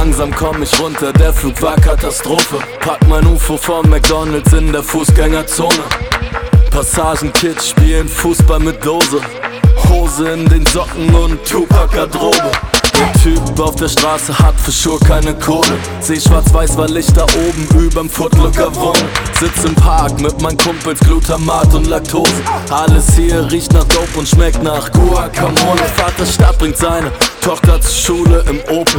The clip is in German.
langsam komm ich runter, der Flug war Katastrophe. Pack mein UFO vom McDonalds in der Fußgängerzone. Passagen-Kids spielen Fußball mit Dose, Hose in den Socken und Tupac-Garderobe. Der Typ auf der Straße hat für sure keine Kohle. Seh schwarz-weiß, weil ich da oben überm Footlooker wohne. Sitz im Park mit meinen Kumpels, Glutamat und Laktose. Alles hier riecht nach Dope und schmeckt nach Guacamole. Vaters Stadt bringt seine Tochter zur Schule im Opel.